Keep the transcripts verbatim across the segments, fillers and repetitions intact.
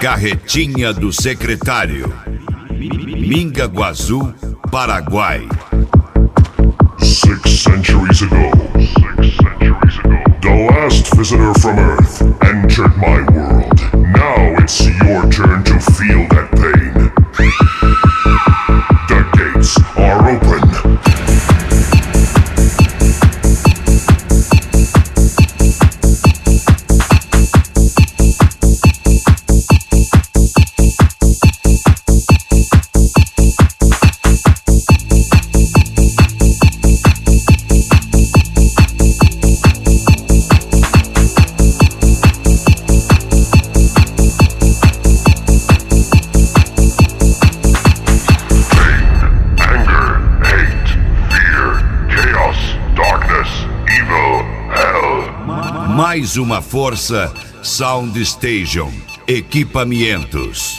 Carretinha do Secretário. Mingaguaçu, Paraguai. Six centuries ago, six centuries ago, the last visitor from Earth entered my world. Now it's your turn to feel that pain. The gates are open. Mais uma força Sound Station. Equipamentos.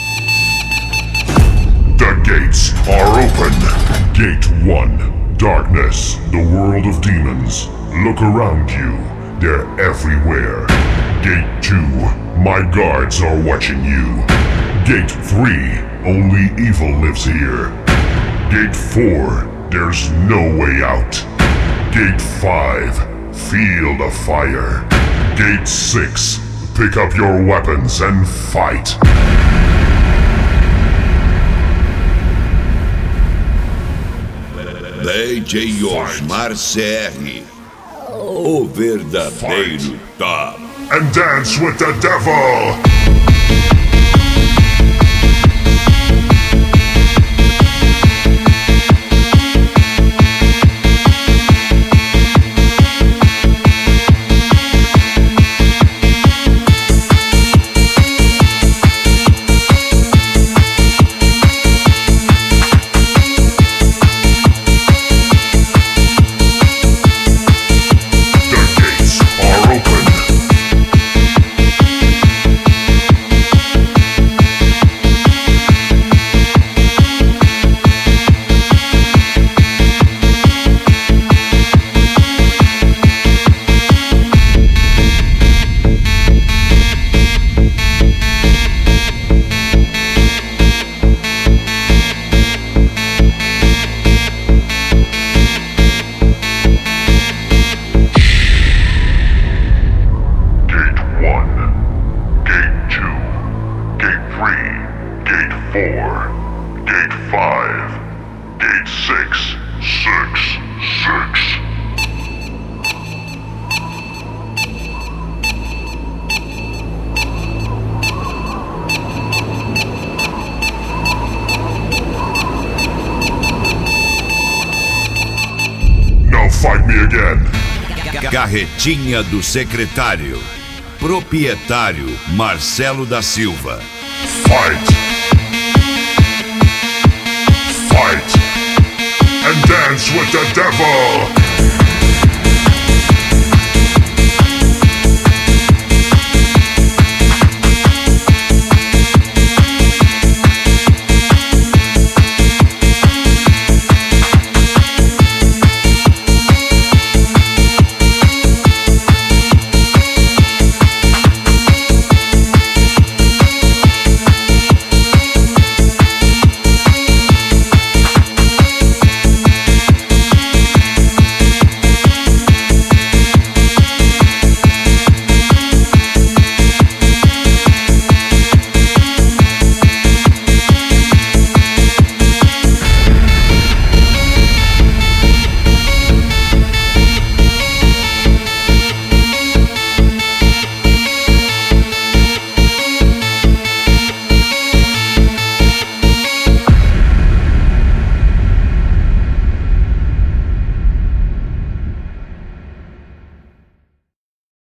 The gates are open. Gate one, darkness, the world of demons. Look around you, they're everywhere. Gate two, my guards are watching you. Gate three, only evil lives here. Gate four, there's no way out. Gate five, feel the fire. Gate six, pick up your weapons and fight. D J Osmar C R, o verdadeiro top. And dance with the devil! Fight me again. Carretinha do Secretário. Proprietário Marcelo da Silva. Fight. Fight. And dance with the devil.